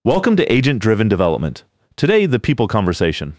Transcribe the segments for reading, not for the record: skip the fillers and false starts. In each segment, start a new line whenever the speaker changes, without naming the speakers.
Welcome to Agent-Driven Development. Today, the people conversation.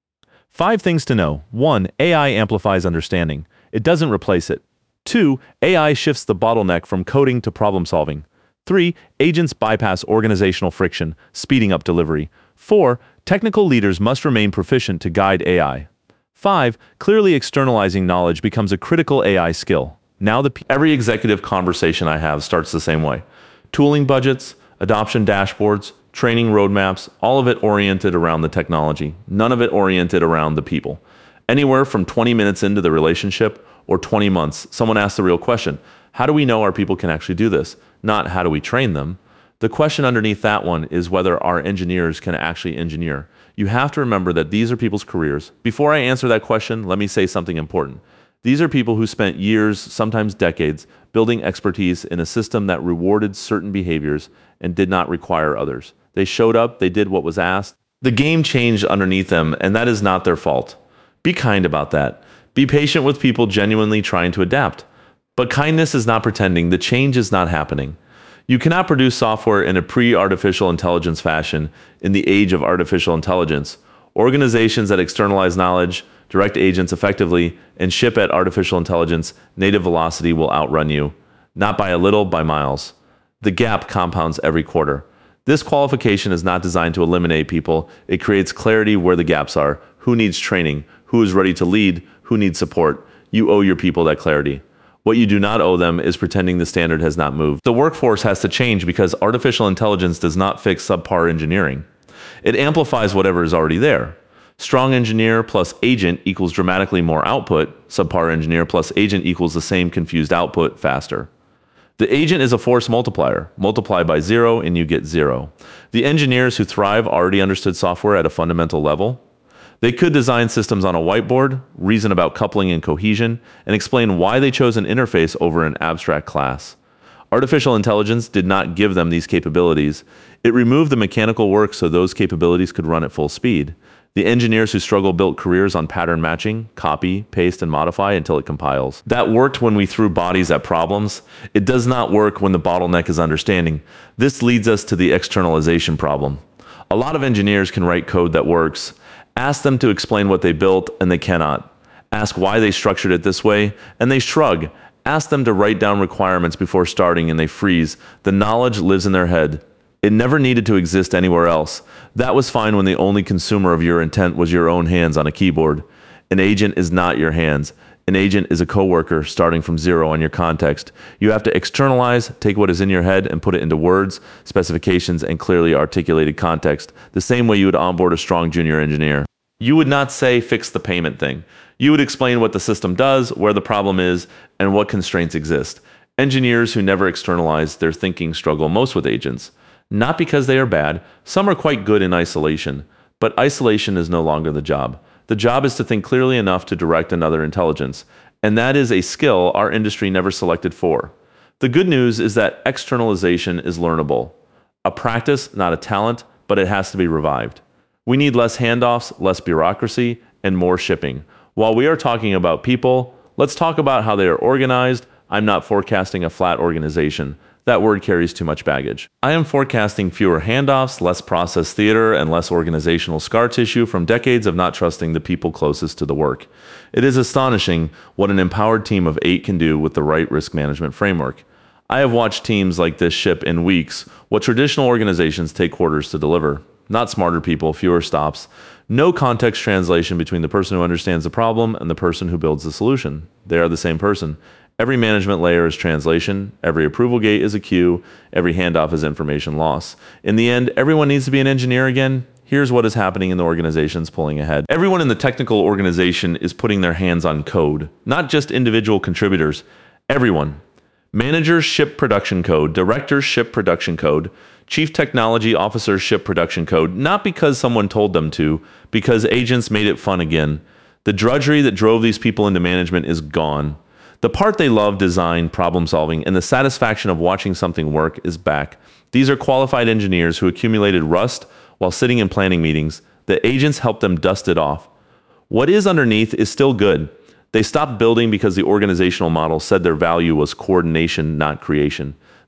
5 things to know. 1. AI amplifies understanding. It doesn't replace it. 2. AI shifts the bottleneck from coding to problem solving. 3. Agents bypass organizational friction, speeding up delivery. 4. Technical leaders must remain proficient to guide AI. 5. Clearly externalizing knowledge becomes a critical AI skill. Now every executive conversation I have starts the same way. Tooling budgets, adoption dashboards, training roadmaps, all of it oriented around the technology, none of it oriented around the people. Anywhere from 20 minutes into the relationship or 20 months, someone asks the real question, how do we know our people can actually do this? Not how do we train them? The question underneath that one is whether our engineers can actually engineer. You have to remember that these are people's careers. Before I answer that question, let me say something important. These are people who spent years, sometimes decades, building expertise in a system that rewarded certain behaviors and did not require others. They showed up, they did what was asked. The game changed underneath them, and that is not their fault. Be kind about that. Be patient with people genuinely trying to adapt. But kindness is not pretending. The change is not happening. You cannot produce software in a pre-artificial intelligence fashion in the age of artificial intelligence. Organizations that externalize knowledge, direct agents effectively, and ship at artificial intelligence native velocity will outrun you. Not by a little, by miles. The gap compounds every quarter. This qualification is not designed to eliminate people. It creates clarity where the gaps are, who needs training, who is ready to lead, who needs support. You owe your people that clarity. What you do not owe them is pretending the standard has not moved. The workforce has to change because artificial intelligence does not fix subpar engineering. It amplifies whatever is already there. Strong engineer plus agent equals dramatically more output. Subpar engineer plus agent equals the same confused output faster. The agent is a force multiplier. Multiply by 0 and you get 0. The engineers who thrive already understood software at a fundamental level. They could design systems on a whiteboard, reason about coupling and cohesion, and explain why they chose an interface over an abstract class. Artificial intelligence did not give them these capabilities. It removed the mechanical work so those capabilities could run at full speed. The engineers who struggle built careers on pattern matching, copy, paste, and modify until it compiles. That worked when we threw bodies at problems. It does not work when the bottleneck is understanding. This leads us to the externalization problem. A lot of engineers can write code that works. Ask them to explain what they built, and they cannot. Ask why they structured it this way, and they shrug. Ask them to write down requirements before starting, and they freeze. The knowledge lives in their head. It never needed to exist anywhere else. That was fine when the only consumer of your intent was your own hands on a keyboard. An agent is not your hands. An agent is a coworker starting from 0 on your context. You have to externalize, take what is in your head and put it into words, specifications, and clearly articulated context, the same way you would onboard a strong junior engineer. You would not say, fix the payment thing. You would explain what the system does, where the problem is, and what constraints exist. Engineers who never externalize their thinking struggle most with agents. Not because they are bad, some are quite good in isolation, but isolation is no longer the job. The job is to think clearly enough to direct another intelligence, and that is a skill our industry never selected for. The good news is that externalization is learnable. A practice, not a talent, but it has to be revived. We need less handoffs, less bureaucracy, and more shipping. While we are talking about people, let's talk about how they are organized. I'm not forecasting a flat organization. That word carries too much baggage. I am forecasting fewer handoffs, less process theater, and less organizational scar tissue from decades of not trusting the people closest to the work. It is astonishing what an empowered team of 8 can do with the right risk management framework. I have watched teams like this ship in weeks what traditional organizations take quarters to deliver. Not smarter people, fewer stops. No context translation between the person who understands the problem and the person who builds the solution. They are the same person. Every management layer is translation, every approval gate is a queue, every handoff is information loss. In the end, everyone needs to be an engineer again. Here's what is happening in the organizations pulling ahead. Everyone in the technical organization is putting their hands on code, not just individual contributors. Everyone. Managers ship production code, directors ship production code, chief technology officers ship production code, not because someone told them to, because agents made it fun again. The drudgery that drove these people into management is gone. The part they love, design, problem solving, and the satisfaction of watching something work is back. These are qualified engineers who accumulated rust while sitting in planning meetings. The agents helped them dust it off. What is underneath is still good. They stopped building because the organizational model said their value was coordination, not creation.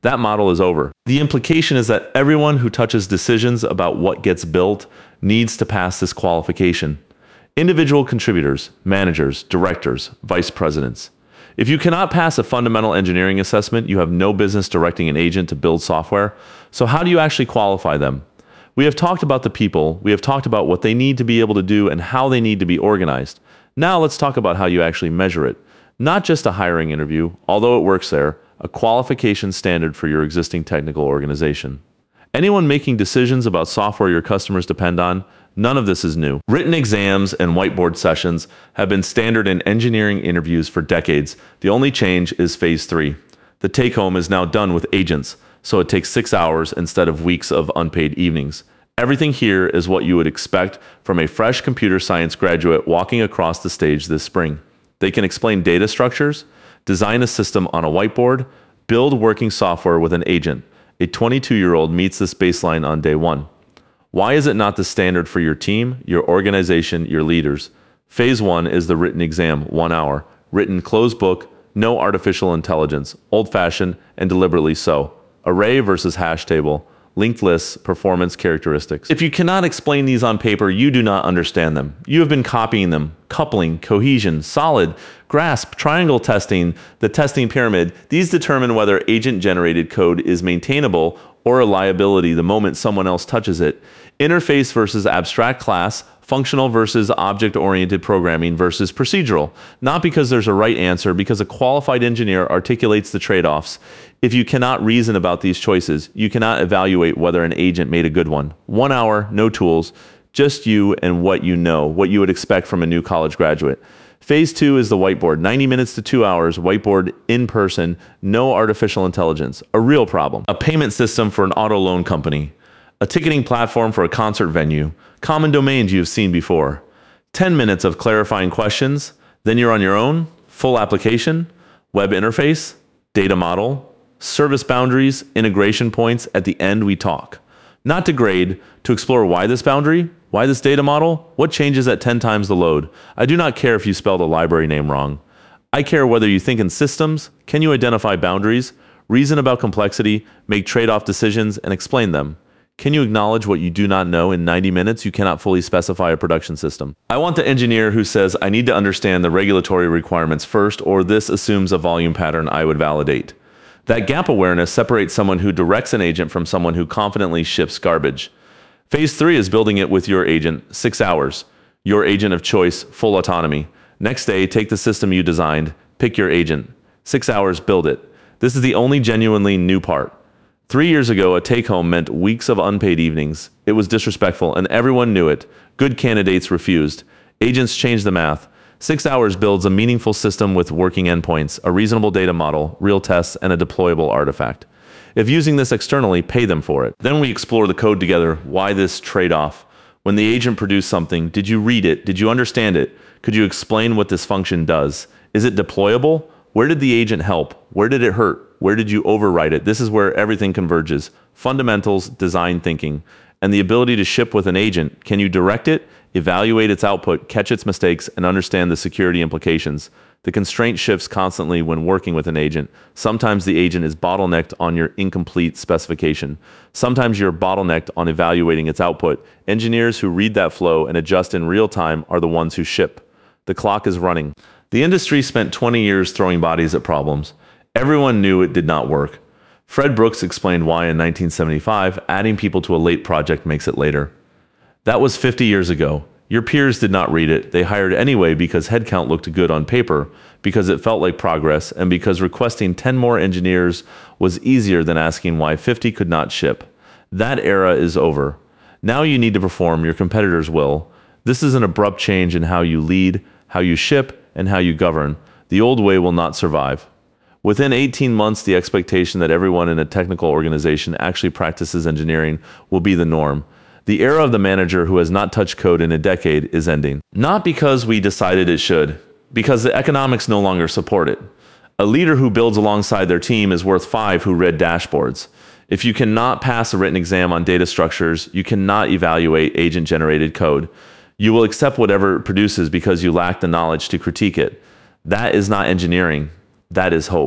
That model is over. The implication is that everyone who touches decisions about what gets built needs to pass this qualification. Individual contributors, managers, directors, vice presidents. If you cannot pass a fundamental engineering assessment, you have no business directing an agent to build software. So how do you actually qualify them? We have talked about the people, we have talked about what they need to be able to do and how they need to be organized. Now let's talk about how you actually measure it. Not just a hiring interview, although it works there, a qualification standard for your existing technical organization. Anyone making decisions about software your customers depend on, none of this is new. Written exams and whiteboard sessions have been standard in engineering interviews for decades. The only change is phase 3. The take-home is now done with agents, so it takes 6 hours instead of weeks of unpaid evenings. Everything here is what you would expect from a fresh computer science graduate walking across the stage this spring. They can explain data structures, design a system on a whiteboard, build working software with an agent. A 22-year-old meets this baseline on day 1. Why is it not the standard for your team, your organization, your leaders? Phase 1 is the written exam, 1 hour. Written closed book, no artificial intelligence, old-fashioned and deliberately so. Array versus hash table, linked lists, performance characteristics. If you cannot explain these on paper, you do not understand them. You have been copying them. Coupling, cohesion, solid, grasp, triangle testing, the testing pyramid. These determine whether agent-generated code is maintainable or a liability the moment someone else touches it. Interface versus abstract class, functional versus object-oriented programming versus procedural. Not because there's a right answer, because a qualified engineer articulates the trade-offs. If you cannot reason about these choices, you cannot evaluate whether an agent made a good one. 1 hour, no tools, just you and what you know, what you would expect from a new college graduate. Phase 2 is the whiteboard, 90 minutes to 2 hours, whiteboard in person, no artificial intelligence, a real problem. A payment system for an auto loan company, a ticketing platform for a concert venue, common domains you've seen before. 10 minutes of clarifying questions, then you're on your own, full application, web interface, data model, service boundaries, integration points. At the end we talk. Not to grade, to explore why this boundary, why this data model, what changes at 10 times the load. I do not care if you spelled a library name wrong. I care whether you think in systems, can you identify boundaries, reason about complexity, make trade-off decisions, and explain them. Can you acknowledge what you do not know in 90 minutes? You cannot fully specify a production system. I want the engineer who says, I need to understand the regulatory requirements first, or this assumes a volume pattern I would validate. That gap awareness separates someone who directs an agent from someone who confidently ships garbage. Phase 3 is building it with your agent, 6 hours. Your agent of choice, full autonomy. Next day, take the system you designed, pick your agent. 6 hours, build it. This is the only genuinely new part. 3 years ago, a take-home meant weeks of unpaid evenings. It was disrespectful, and everyone knew it. Good candidates refused. Agents changed the math. 6 hours builds a meaningful system with working endpoints, a reasonable data model, real tests, and a deployable artifact. If using this externally, pay them for it. Then we explore the code together. Why this trade-off? When the agent produced something, did you read it? Did you understand it? Could you explain what this function does? Is it deployable? Where did the agent help? Where did it hurt? Where did you overwrite it? This is where everything converges. Fundamentals, design thinking, and the ability to ship with an agent. Can you direct it, evaluate its output, catch its mistakes, and understand the security implications? The constraint shifts constantly when working with an agent. Sometimes the agent is bottlenecked on your incomplete specification. Sometimes you're bottlenecked on evaluating its output. Engineers who read that flow and adjust in real time are the ones who ship. The clock is running. The industry spent 20 years throwing bodies at problems. Everyone knew it did not work. Fred Brooks explained why in 1975, adding people to a late project makes it later. That was 50 years ago. Your peers did not read it. They hired anyway because headcount looked good on paper, because it felt like progress, and because requesting 10 more engineers was easier than asking why 50 could not ship. That era is over. Now you need to perform, your competitors will. This is an abrupt change in how you lead, how you ship, and how you govern. The old way will not survive. Within 18 months, the expectation that everyone in a technical organization actually practices engineering will be the norm. The era of the manager who has not touched code in a decade is ending. Not because we decided it should, because the economics no longer support it. A leader who builds alongside their team is worth 5 who read dashboards. If you cannot pass a written exam on data structures, you cannot evaluate agent-generated code. You will accept whatever it produces because you lack the knowledge to critique it. That is not engineering. That is hope.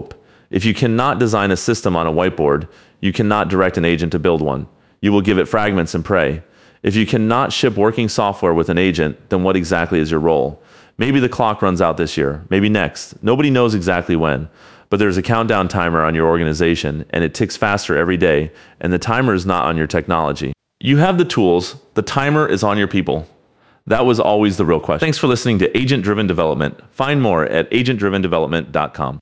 If you cannot design a system on a whiteboard, you cannot direct an agent to build one. You will give it fragments and pray. If you cannot ship working software with an agent, then what exactly is your role? Maybe the clock runs out this year, maybe next. Nobody knows exactly when, but there's a countdown timer on your organization, and it ticks faster every day, and the timer is not on your technology. You have the tools, the timer is on your people. That was always the real question. Thanks for listening to Agent Driven Development. Find more at agentdrivendevelopment.com.